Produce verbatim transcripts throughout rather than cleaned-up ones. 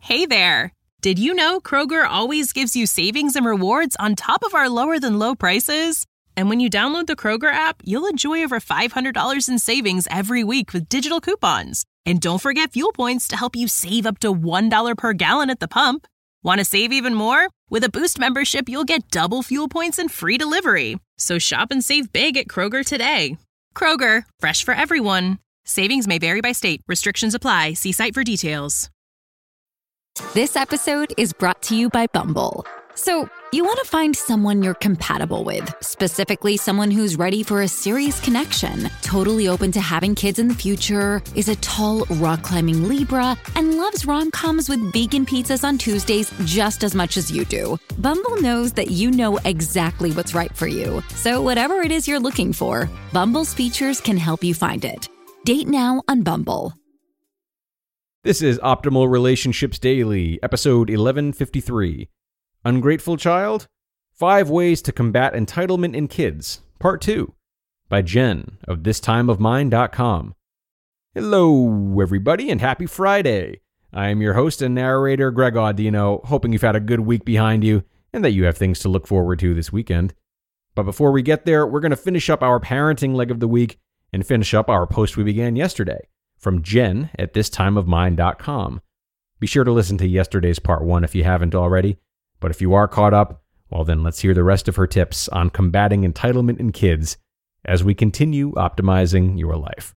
Hey there! Did you know Kroger always gives you savings and rewards on top of our lower-than-low prices? And when you download the Kroger app, you'll enjoy over five hundred dollars in savings every week with digital coupons. And don't forget fuel points to help you save up to one dollar per gallon at the pump. Want to save even more? With a Boost membership, you'll get double fuel points and free delivery. So shop and save big at Kroger today. Kroger, fresh for everyone. Savings may vary by state. Restrictions apply. See site for details. This episode is brought to you by Bumble. So, you want to find someone you're compatible with, specifically someone who's ready for a serious connection, totally open to having kids in the future, is a tall, rock-climbing Libra, and loves rom-coms with vegan pizzas on Tuesdays just as much as you do. Bumble knows that you know exactly what's right for you. So whatever it is you're looking for, Bumble's features can help you find it. Date now on Bumble. This is Optimal Relationships Daily, episode eleven fifty-three. Ungrateful Child? Five Ways to Combat Entitlement in Kids, Part two, by Jen of this time of mind dot com. Hello, everybody, and happy Friday. I am your host and narrator, Greg Audino, hoping you've had a good week behind you and that you have things to look forward to this weekend. But before we get there, we're going to finish up our parenting leg of the week and finish up our post we began yesterday from Jen at this time of mind dot com. Be sure to listen to yesterday's part one if you haven't already. But if you are caught up, well then let's hear the rest of her tips on combating entitlement in kids as we continue optimizing your life.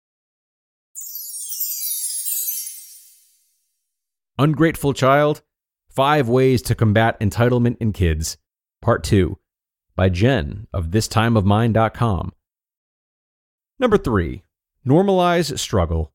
Ungrateful Child? Five Ways to Combat Entitlement in Kids, Part two, by Jen of this time of mind dot com. Number three, normalize struggle.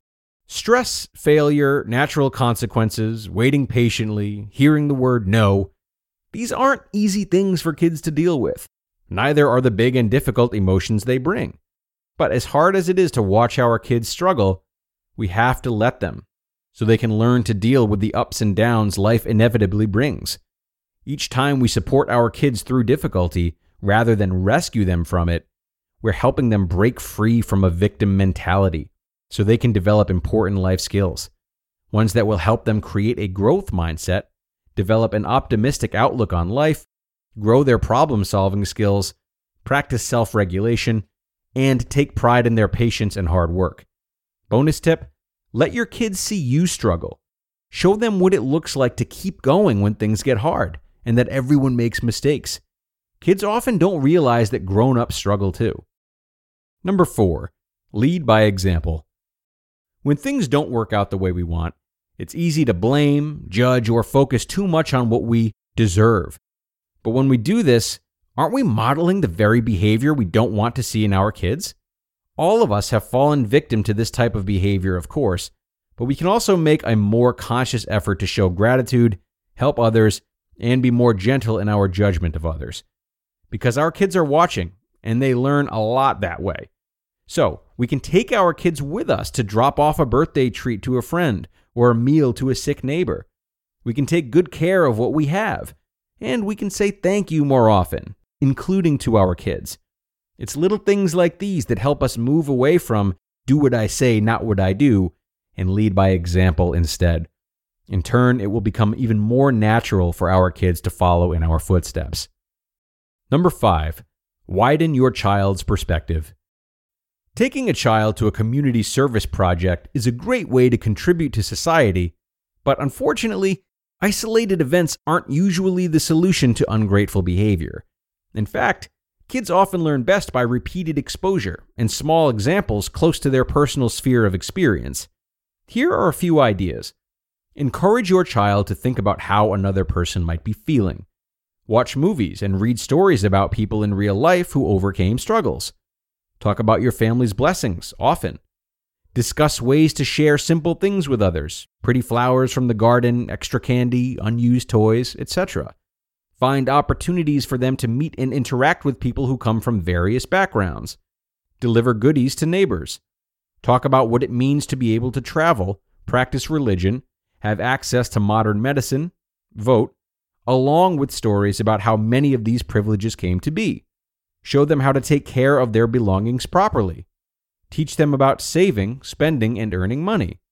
Stress, failure, natural consequences, waiting patiently, hearing the word no, these aren't easy things for kids to deal with. Neither are the big and difficult emotions they bring. But as hard as it is to watch our kids struggle, we have to let them, so they can learn to deal with the ups and downs life inevitably brings. Each time we support our kids through difficulty, rather than rescue them from it, we're helping them break free from a victim mentality, so they can develop important life skills, ones that will help them create a growth mindset, develop an optimistic outlook on life, grow their problem-solving skills, practice self-regulation, and take pride in their patience and hard work. Bonus tip, let your kids see you struggle. Show them what it looks like to keep going when things get hard, and that everyone makes mistakes. Kids often don't realize that grown-ups struggle too. Number four, lead by example. When things don't work out the way we want, it's easy to blame, judge, or focus too much on what we deserve. But when we do this, aren't we modeling the very behavior we don't want to see in our kids? All of us have fallen victim to this type of behavior, of course, but we can also make a more conscious effort to show gratitude, help others, and be more gentle in our judgment of others. Because our kids are watching, and they learn a lot that way. So, we can take our kids with us to drop off a birthday treat to a friend or a meal to a sick neighbor. We can take good care of what we have, and we can say thank you more often, including to our kids. It's little things like these that help us move away from do what I say, not what I do, and lead by example instead. In turn, it will become even more natural for our kids to follow in our footsteps. Number five, widen your child's perspective. Taking a child to a community service project is a great way to contribute to society, but unfortunately, isolated events aren't usually the solution to ungrateful behavior. In fact, kids often learn best by repeated exposure and small examples close to their personal sphere of experience. Here are a few ideas. Encourage your child to think about how another person might be feeling. Watch movies and read stories about people in real life who overcame struggles. Talk about your family's blessings often. Discuss ways to share simple things with others, pretty flowers from the garden, extra candy, unused toys, et cetera. Find opportunities for them to meet and interact with people who come from various backgrounds. Deliver goodies to neighbors. Talk about what it means to be able to travel, practice religion, have access to modern medicine, vote, along with stories about how many of these privileges came to be. Show them how to take care of their belongings properly. Teach them about saving, spending, and earning money.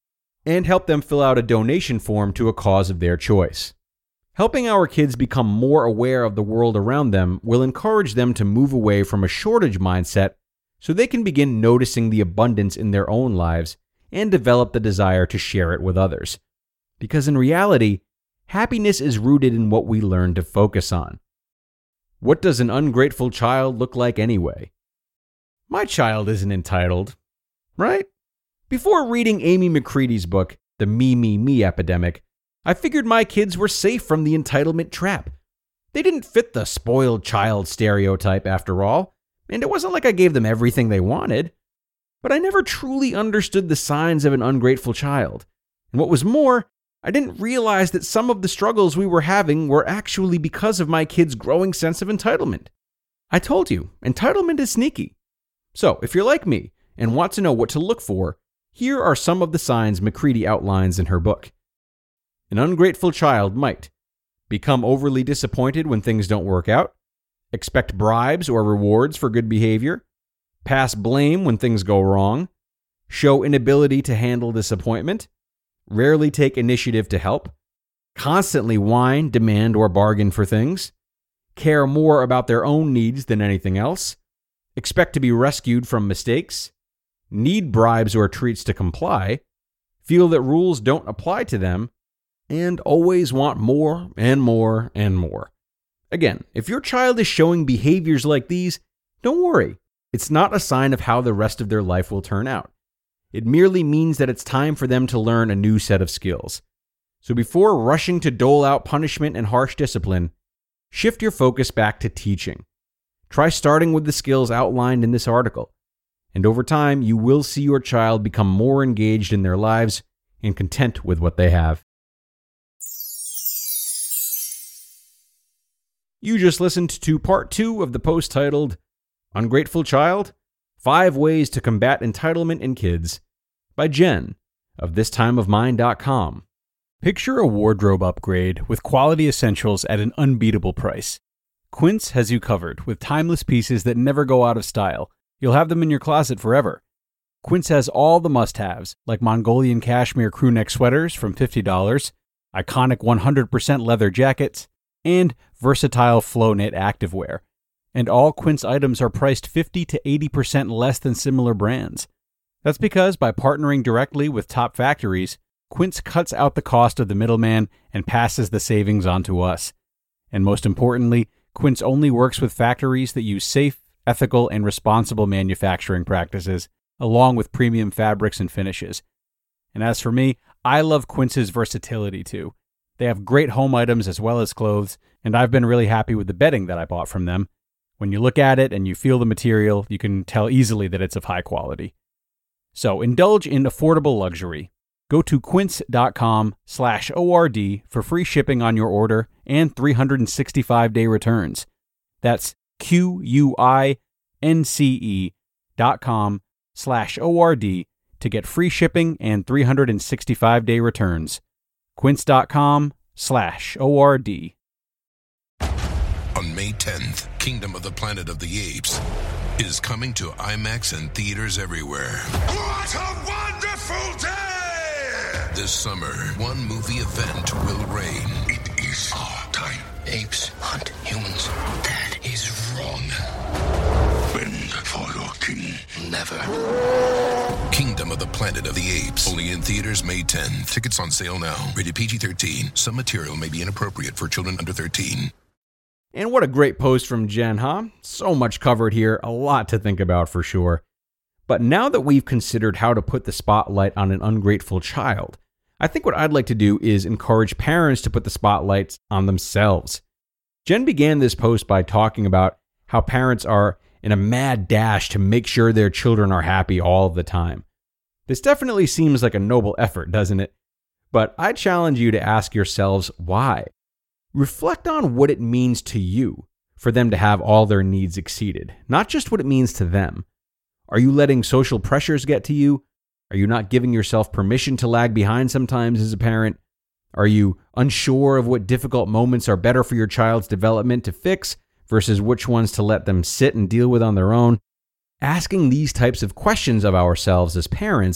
and help them fill out a donation form to a cause of their choice. Helping our kids become more aware of the world around them will encourage them to move away from a shortage mindset so they can begin noticing the abundance in their own lives and develop the desire to share it with others. Because in reality, happiness is rooted in what we learn to focus on. What does an ungrateful child look like anyway? My child isn't entitled, right? Before reading Amy McCready's book, The Me, Me, Me Epidemic, I figured my kids were safe from the entitlement trap. They didn't fit the spoiled child stereotype after all, and it wasn't like I gave them everything they wanted. But I never truly understood the signs of an ungrateful child. And what was more, I didn't realize that some of the struggles we were having were actually because of my kids' growing sense of entitlement. I told you, entitlement is sneaky. So, if you're like me and want to know what to look for, here are some of the signs McCready outlines in her book. An ungrateful child might become overly disappointed when things don't work out, expect bribes or rewards for good behavior, pass blame when things go wrong, show inability to handle disappointment, rarely take initiative to help, constantly whine, demand, or bargain for things, care more about their own needs than anything else, expect to be rescued from mistakes, need bribes or treats to comply, feel that rules don't apply to them, and always want more and more and more. Again, if your child is showing behaviors like these, don't worry. It's not a sign of how the rest of their life will turn out. It merely means that it's time for them to learn a new set of skills. So before rushing to dole out punishment and harsh discipline, shift your focus back to teaching. Try starting with the skills outlined in this article. And over time, you will see your child become more engaged in their lives and content with what they have. You just listened to part two of the post titled, Ungrateful Child? Five Ways to Combat Entitlement in Kids by Jen of this time of mind dot com. Picture a wardrobe upgrade with quality essentials at an unbeatable price. Quince has you covered with timeless pieces that never go out of style. You'll have them in your closet forever. Quince has all the must-haves, like Mongolian cashmere crewneck sweaters from fifty dollars, iconic one hundred percent leather jackets, and versatile flow knit activewear. And all Quince items are priced fifty to eighty percent less than similar brands. That's because by partnering directly with top factories, Quince cuts out the cost of the middleman and passes the savings on to us. And most importantly, Quince only works with factories that use safe, ethical, and responsible manufacturing practices, along with premium fabrics and finishes. And as for me, I love Quince's versatility too. They have great home items as well as clothes, and I've been really happy with the bedding that I bought from them. When you look at it and you feel the material, you can tell easily that it's of high quality. So indulge in affordable luxury. Go to quince.com slash ORD for free shipping on your order and three hundred sixty-five day returns. That's Q-U-I-N-C-E dot com slash O-R-D to get free shipping and three hundred sixty-five day returns. Quince.com slash O-R-D. On May tenth, Kingdom of the Planet of the Apes is coming to IMAX and theaters everywhere. What a wonderful day! This summer, one movie event will reign. It is our time. Apes hunt humans. That is wrong. Bend for your king. Never. Kingdom of the Planet of the Apes. Only in theaters May tenth. Tickets on sale now. Rated P G thirteen. Some material may be inappropriate for children under thirteen. And what a great post from Jen, huh? So much covered here, a lot to think about for sure. But now that we've considered how to put the spotlight on an ungrateful child, I think what I'd like to do is encourage parents to put the spotlights on themselves. Jen began this post by talking about how parents are in a mad dash to make sure their children are happy all of the time. This definitely seems like a noble effort, doesn't it? But I challenge you to ask yourselves why. Reflect on what it means to you for them to have all their needs exceeded, not just what it means to them. Are you letting social pressures get to you? Are you not giving yourself permission to lag behind sometimes as a parent? Are you unsure of what difficult moments are better for your child's development to fix versus which ones to let them sit and deal with on their own? Asking these types of questions of ourselves as parents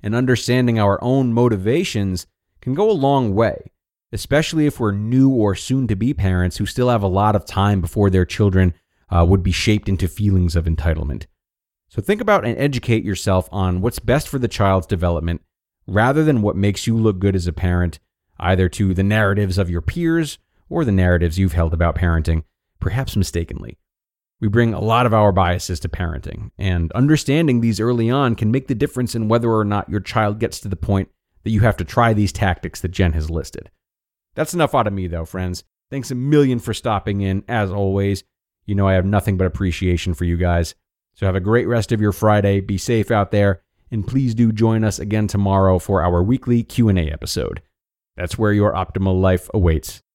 and understanding our own motivations can go a long way, especially if we're new or soon-to-be parents who still have a lot of time before their children uh, would be shaped into feelings of entitlement. So think about and educate yourself on what's best for the child's development, rather than what makes you look good as a parent, either to the narratives of your peers or the narratives you've held about parenting, perhaps mistakenly. We bring a lot of our biases to parenting, and understanding these early on can make the difference in whether or not your child gets to the point that you have to try these tactics that Jen has listed. That's enough out of me, though, friends. Thanks a million for stopping in, as always. You know I have nothing but appreciation for you guys. So have a great rest of your Friday. Be safe out there, and please do join us again tomorrow for our weekly Q and A episode. That's where your optimal life awaits.